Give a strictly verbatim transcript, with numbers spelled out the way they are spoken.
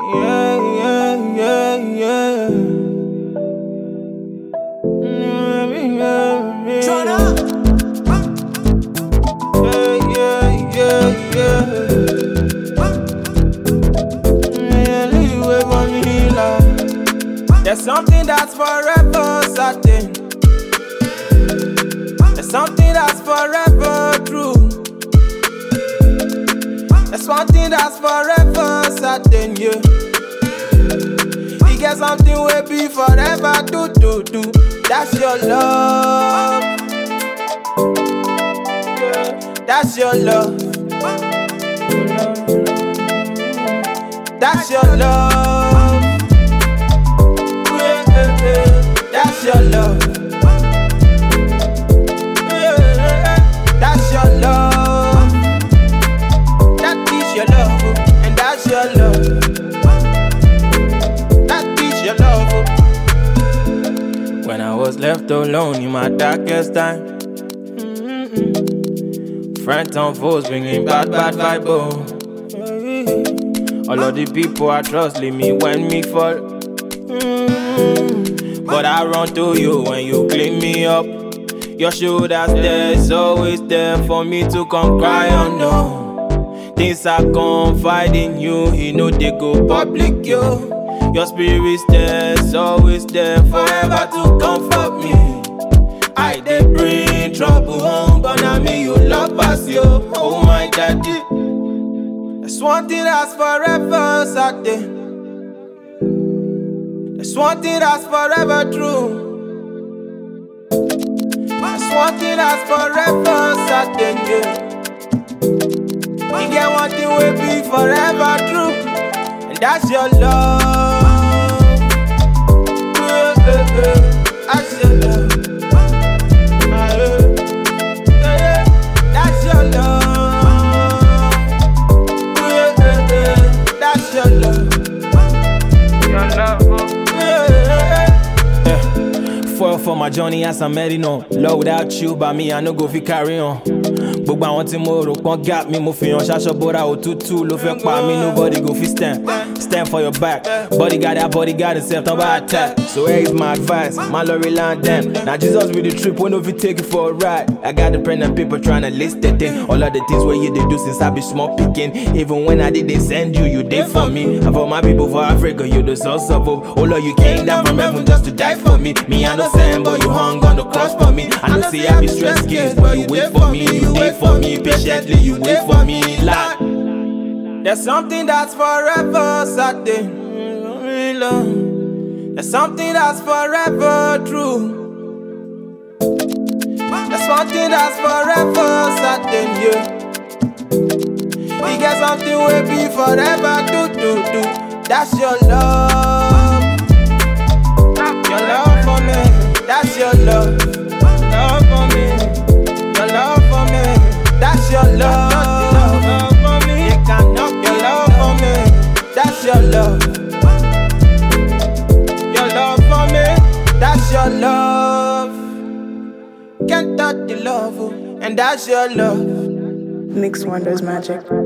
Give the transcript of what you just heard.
Yeah, yeah, yeah, yeah. Turn up. Yeah, yeah, yeah, yeah. Really wait for me, love. There's something that's forever certain. There's something that's forever true. There's one thing that's forever certain, yeah. You get something will be forever, do, do, do. That's your love. Yeah, that's your love. That's your love. Yeah, yeah, yeah. That's your love. Yeah, that's your love. That is your love, and that's your love. That is your love. When I was left alone in my darkest time, mm-hmm. Friends and foes bringing bad, bad vibe. Oh. All of the people I trust leave me when me fall. Mm-hmm. But I run to you when you clean me up. Your shoulders there is always there for me to come cry on. No. Things I confide in you, you know they go public, yo. Your spirit's there, it's always there, forever to comfort me. I dey bring trouble home, but now me you love us, yo. Oh my daddy. There's one thing that's forever certain. There's one thing that's forever true. There's one thing that's forever certain, yeah. You get one thing will be forever true, and that's your love. Yeah, yeah, yeah. That's your love. Ah, yeah. Yeah, yeah. That's your love. Yeah, yeah, yeah. That's your love. Your love. Yeah, yeah, yeah. Foil for my journey as I'm heading on. Love without you, by me I no go fi carry on. Gbogbo àwọn tí mo rò pọ́n gap mi mo fi hàn ṣaṣọ bóra òtútù ló fẹ́ pa mí, nobody go fit stand. Stand for your back, body got that body got itself, tán bá attack. So here is my advice, my lorry land them. Now Jesus with the trip, we no fit take it for a ride. I got the pen and paper trying to list the thing. All of the things where you did do since I be small picking. Even when I didn't send you, you did for me. And for my people for Africa, you the source of hope. All of you came down from heaven just to die for me. Me I no saying, but you hung on the cross for me. I know see I be stress kids, but you wait for me, you wait for me patiently, you wait for me, Lord. There's something that's forever certain. There's something that's forever true. There's one thing that's forever certain, yeah. You get something will be forever, do, do, do. That's your love. Your love for me. That's your love. Love for me. Your love for me. That's your love. Love for me. You can knock your love for me. That's your love. Your love for me. That's your love. Can't touch the love, and that's your love. Mixed Wonders Magic.